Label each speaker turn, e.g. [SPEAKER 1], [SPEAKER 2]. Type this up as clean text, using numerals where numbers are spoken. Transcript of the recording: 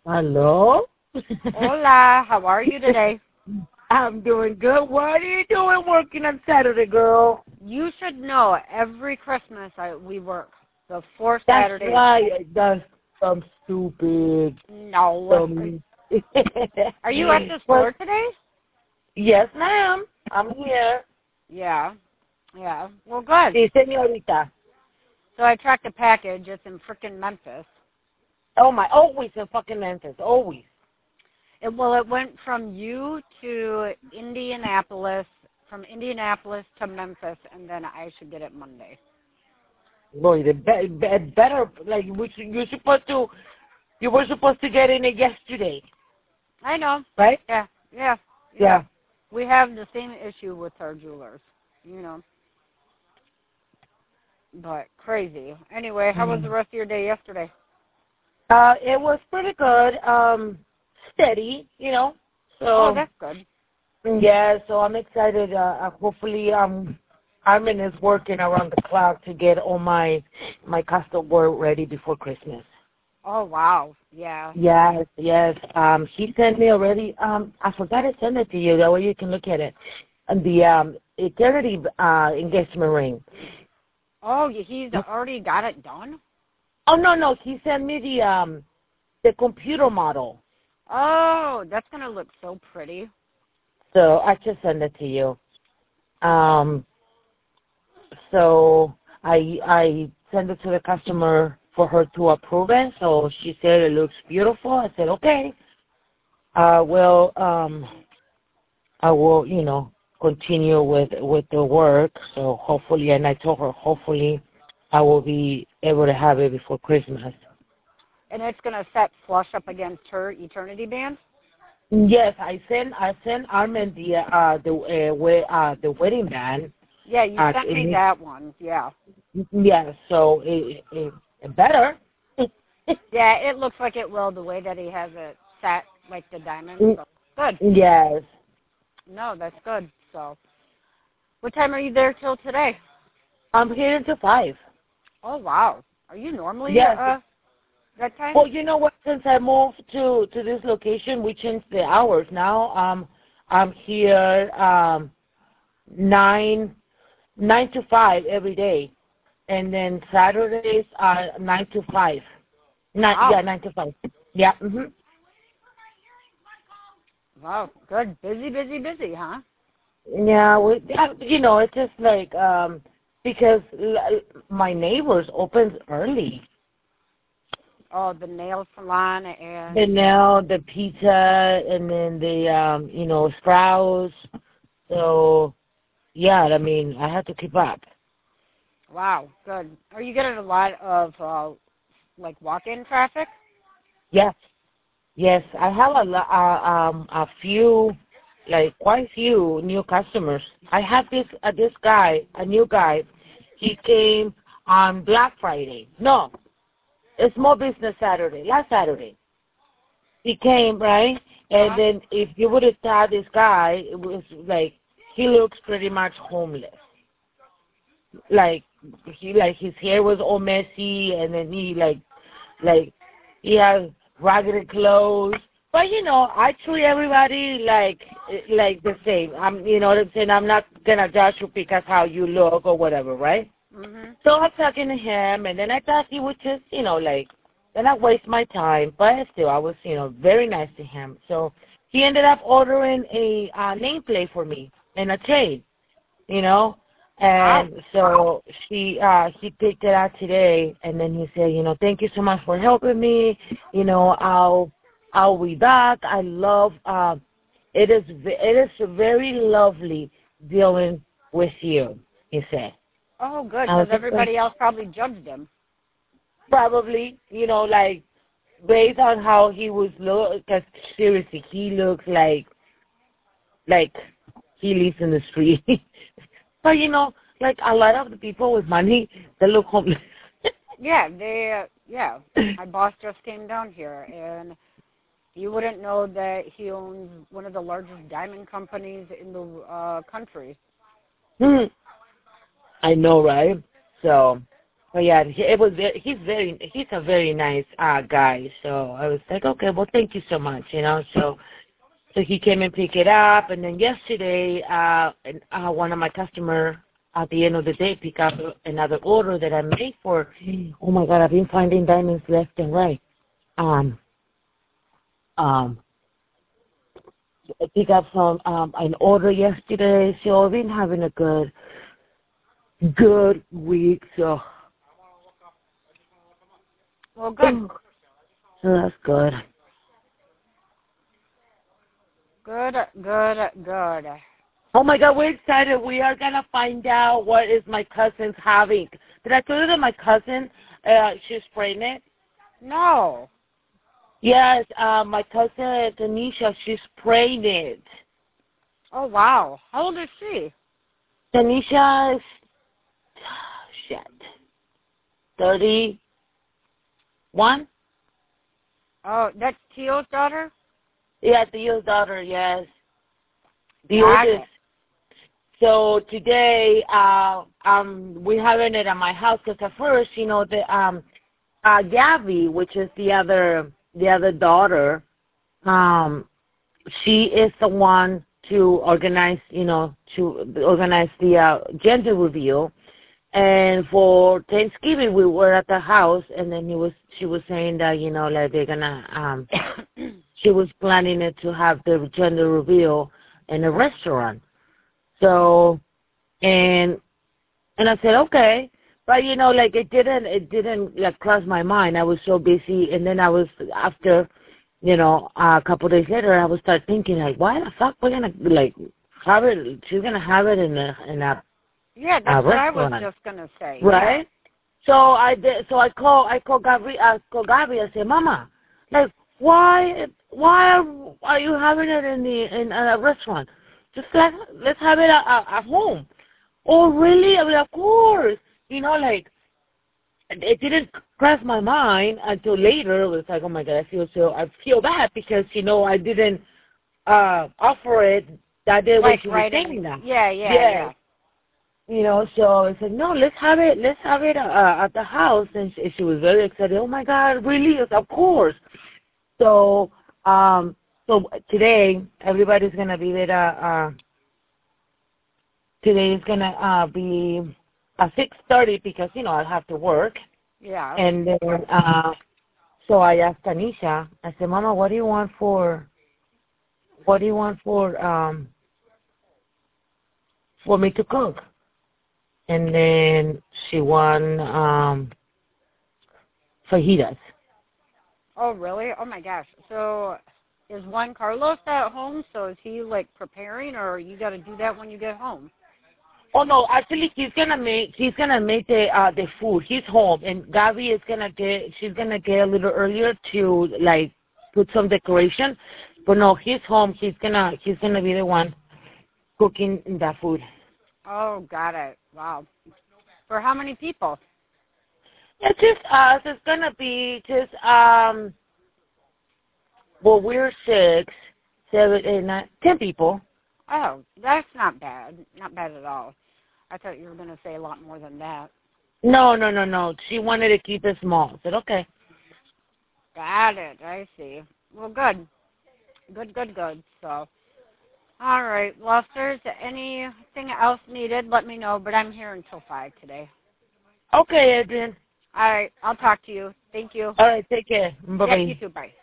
[SPEAKER 1] Hello?
[SPEAKER 2] Hola, how are you today?
[SPEAKER 1] I'm doing good. What are you doing working on Saturday, girl?
[SPEAKER 2] You should know every Christmas we work the 4
[SPEAKER 1] That's
[SPEAKER 2] Saturdays.
[SPEAKER 1] right. That's some stupid.
[SPEAKER 2] No.
[SPEAKER 1] Some...
[SPEAKER 2] Are you at the
[SPEAKER 1] Well,
[SPEAKER 2] store today?
[SPEAKER 1] yes, ma'am. I'm here.
[SPEAKER 2] Yeah. Yeah. Well, good.
[SPEAKER 1] Sí, señorita.
[SPEAKER 2] So I tracked a package. It's in frickin' Memphis.
[SPEAKER 1] Oh, my. Always in fucking Memphis. Always.
[SPEAKER 2] It went from you to Indianapolis, from Indianapolis to Memphis, and then I should get it Monday.
[SPEAKER 1] Boy, better, like, you were supposed to get in it yesterday,
[SPEAKER 2] I know.
[SPEAKER 1] right?
[SPEAKER 2] Yeah. Yeah.
[SPEAKER 1] Yeah.
[SPEAKER 2] We have the same issue with our jewelers, you know. But crazy. Anyway, how was the rest of your day yesterday?
[SPEAKER 1] It was pretty good. Steady, you know.
[SPEAKER 2] Oh,
[SPEAKER 1] So
[SPEAKER 2] that's good.
[SPEAKER 1] yeah, so I'm excited. Hopefully, Armin is working around the clock to get all my custom work ready before Christmas.
[SPEAKER 2] Oh, wow. Yeah.
[SPEAKER 1] Yes, yes. He sent me already. I forgot to send it to you. That way you can look at it. And the eternity engagement ring.
[SPEAKER 2] Oh, he's already got it done?
[SPEAKER 1] Oh no, he sent me the computer model.
[SPEAKER 2] Oh, that's going to look so pretty.
[SPEAKER 1] So I just sent it to you. So I sent it to the customer for her to approve it. So she said it looks beautiful. I said okay. Well, I will, continue with the work. So hopefully, and I told her hopefully I will be able to have it before Christmas.
[SPEAKER 2] And it's going to set flush up against her Eternity band?
[SPEAKER 1] Yes, I sent Armin the wedding band.
[SPEAKER 2] Yeah, you sent me that one. Yeah.
[SPEAKER 1] Yeah, so it better.
[SPEAKER 2] Yeah, it looks like it will the way that he has it set, like the diamond. So, good.
[SPEAKER 1] Yes.
[SPEAKER 2] No, that's good. So, what time are you there till today?
[SPEAKER 1] I'm here until 5.
[SPEAKER 2] Oh, wow. Are you normally
[SPEAKER 1] Yes.
[SPEAKER 2] that time?
[SPEAKER 1] Well, you know what? Since I moved to this location, we changed the hours. Now I'm here 9 to 5 every day, and then Saturdays are 9 to 5.
[SPEAKER 2] Wow.
[SPEAKER 1] Yeah, 9 to 5. Yeah. Mhm.
[SPEAKER 2] Wow, good. Busy, huh?
[SPEAKER 1] Yeah, it's just like because my neighbors opens early.
[SPEAKER 2] Oh, the nail salon and...
[SPEAKER 1] And now the pizza and then the Sprouts. So yeah, I mean I have to keep up.
[SPEAKER 2] Wow, good. Are you getting a lot of like walk-in traffic?
[SPEAKER 1] Yes, yes, I have a few, like quite a few new customers. I have this guy, a new guy. He came on Black Friday. No, it's Small Business Saturday. Last Saturday, he came, right? And then if you would have saw this guy, it was like he looks pretty much homeless. Like his hair was all messy, and then he like he has ragged clothes. But I treat everybody like the same. You know what I'm saying? I'm not gonna judge you because how you look or whatever, right?
[SPEAKER 2] Mhm.
[SPEAKER 1] So I'm talking to him, and then I thought he would just, then I waste my time. But still, I was, very nice to him. So he ended up ordering a nameplate for me and a chain, And so he picked it out today, and then he said, thank you so much for helping me. I'll be back. I love. It is very lovely dealing with you, he said.
[SPEAKER 2] Oh, good, because everybody else probably judged him.
[SPEAKER 1] Probably, like based on how he was look. Because seriously, he looks like he lives in the street. But like a lot of the people with money, they look homeless.
[SPEAKER 2] Yeah, my boss just came down here, and you wouldn't know that he owns one of the largest diamond companies in the country.
[SPEAKER 1] I know, right? So, But yeah, he's a very nice guy. So I was like, okay, well, thank you so much, So he came and picked it up, and then yesterday, one of my customers at the end of the day picked up another order that I made for. Oh my God, I've been finding diamonds left and right. Pick up some an order yesterday, so I've been having a good week. So.
[SPEAKER 2] Well, good.
[SPEAKER 1] So that's good.
[SPEAKER 2] Good.
[SPEAKER 1] Oh my God, we're excited. We are gonna find out what is my cousin's having. Did I tell you that my cousin, she's pregnant?
[SPEAKER 2] No.
[SPEAKER 1] Yes, my cousin Tanisha, she's pregnant.
[SPEAKER 2] Oh wow. How old is she?
[SPEAKER 1] Tanisha is 31.
[SPEAKER 2] Oh, that's Teal's daughter?
[SPEAKER 1] Yeah, Theo's daughter, yes. The
[SPEAKER 2] Got
[SPEAKER 1] oldest.
[SPEAKER 2] it.
[SPEAKER 1] So today, we're having it at my house because at first, Gabby, which is the other daughter, she is the one to organize, the gender reveal. And for Thanksgiving, we were at the house, and then she was saying that, like they're gonna, she was planning it to have the gender reveal in a restaurant. So, and I said, okay. But, like it didn't like cross my mind. I was so busy. And then I was, after, a couple of days later, I would start thinking, like, why the fuck we're going to, like, have it, she's going to have it in a
[SPEAKER 2] yeah, that's what I was
[SPEAKER 1] restaurant.
[SPEAKER 2] just going to say.
[SPEAKER 1] Right? Yeah. So I called Gabby, I said, Mama, like, why are you having it in a restaurant? Just let's have it at home. Oh, really? I mean, of course. Like, it didn't cross my mind until later. It was like, oh my God, I feel bad because, I didn't offer it that day when she was saying that.
[SPEAKER 2] Yeah.
[SPEAKER 1] So I said, no, let's have it at the house. And she was very excited. Oh my God, really? Yes, of course. So, so today, everybody's going to be there. Today is going to be at 6:30 because, I have to work.
[SPEAKER 2] Yeah.
[SPEAKER 1] And then, so I asked Tanisha, I said, Mama, what do you want for me to cook? And then she won fajitas.
[SPEAKER 2] Oh, really? Oh, my gosh. So is Juan Carlos at home? So is he, like, preparing, or you got to do that when you get home?
[SPEAKER 1] Oh no! Actually, he's gonna make the food. He's home, and Gabby is she's gonna get a little earlier to like put some decoration. But no, he's home. He's gonna be the one cooking the food.
[SPEAKER 2] Oh, got it. Wow. For how many people?
[SPEAKER 1] It's just us. It's gonna be just well, we're 6, 7, 8, 9, 10 people.
[SPEAKER 2] Oh, that's not bad. Not bad at all. I thought you were going to say a lot more than that.
[SPEAKER 1] No. She wanted to keep it small. I said, okay.
[SPEAKER 2] Got it. I see. Well, good. Good. So, all right. Well, if there's anything else needed, let me know. But I'm here until 5 today.
[SPEAKER 1] Okay, Adrian.
[SPEAKER 2] All right. I'll talk to you. Thank you.
[SPEAKER 1] All right. Take care. Bye-bye.
[SPEAKER 2] Yeah, you too. Bye.